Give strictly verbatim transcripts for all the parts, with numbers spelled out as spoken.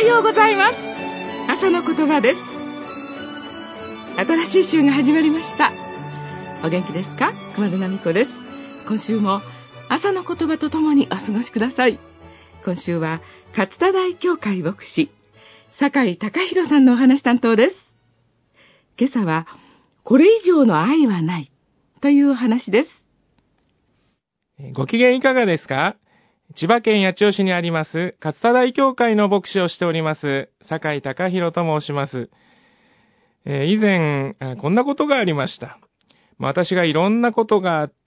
ようございます。朝の言葉です。新しい週が始まりました。お元気ですか？熊田奈美子です。今週も朝の言葉とともにお過ごしください。今週は勝田台教会牧師酒井貴弘さんのお話担当です。今朝はこれ以上の愛はないというお話です。 ご機嫌いかがですか？千葉県八千代市にあります勝田台教会の牧師をしております酒井貴弘と申します。えー、以前こんなことがありました。まあ、私がいろんなことがあって、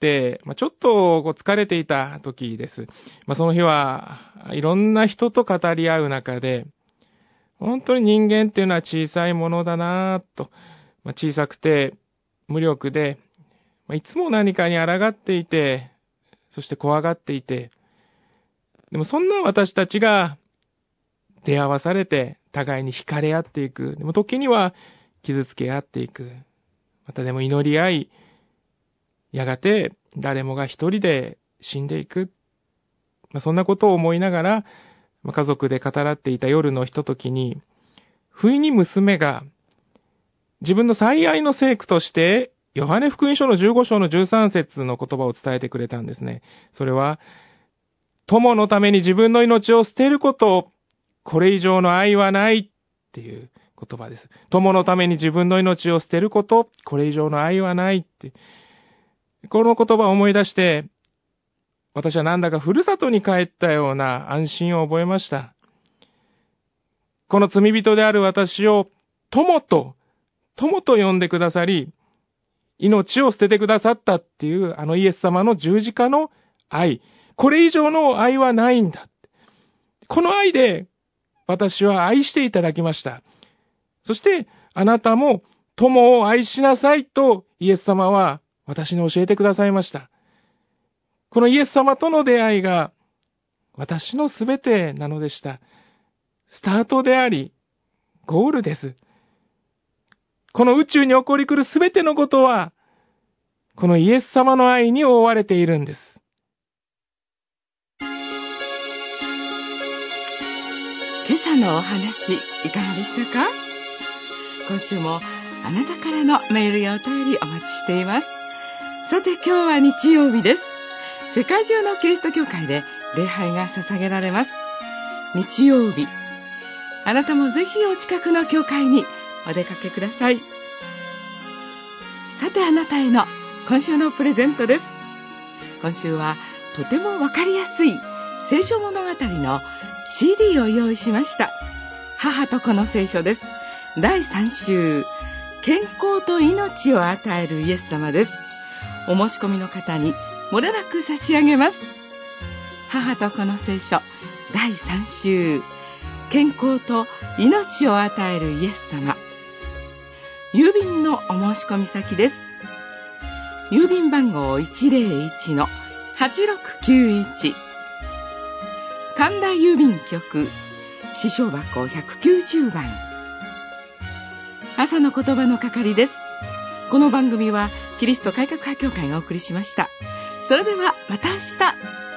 まあ、ちょっとこう疲れていた時です。まあ、その日はいろんな人と語り合う中で、本当に人間っていうのは小さいものだなぁと、まあ、小さくて無力で、まあ、いつも何かに抗っていて、そして怖がっていて、でもそんな私たちが出会わされて互いに惹かれ合っていく。でも時には傷つけ合っていく。またでも祈り合い、やがて誰もが一人で死んでいく。まあ、そんなことを思いながら、まあ、家族で語らっていた夜のひとときに、不意に娘が自分の最愛の聖句として、ヨハネ福音書のじゅうご章のじゅうさん節の言葉を伝えてくれたんですね。それは、友のために自分の命を捨てること、これ以上の愛はないっていう言葉です。友のために自分の命を捨てること、これ以上の愛はないって。この言葉を思い出して、私はなんだかふるさとに帰ったような安心を覚えました。この罪人である私を友と、友と呼んでくださり、命を捨ててくださったっていうあのイエス様の十字架の愛。これ以上の愛はないんだ。この愛で私は愛していただきました。そしてあなたも友を愛しなさいとイエス様は私に教えてくださいました。このイエス様との出会いが私のすべてなのでした。スタートであり、ゴールです。この宇宙に起こり来るすべてのことは、このイエス様の愛に覆われているんです。 今朝のお話いかがでしたか？今週もあなたからのメールやお便りお待ちしています。さて今日は日曜日です。世界中のキリスト教会で礼拝が捧げられます。日曜日、あなたもぜひお近くの教会にお出かけください。さてあなたへの今週のプレゼントです。今週はとてもわかりやすい聖書物語のシーディー を用意しました。母と子の聖書です。だいさん週、健康と命を与えるイエス様です。お申し込みの方にもれなく差し上げます。母と子の聖書だいさん週、健康と命を与えるイエス様。郵便のお申し込み先です。郵便番号 いちぜろいちのはちろくきゅういち、神田郵便局支所箱ひゃくきゅうじゅうばん。朝の言葉の係です。この番組はキリスト改革派教会がお送りしました。それではまた明日。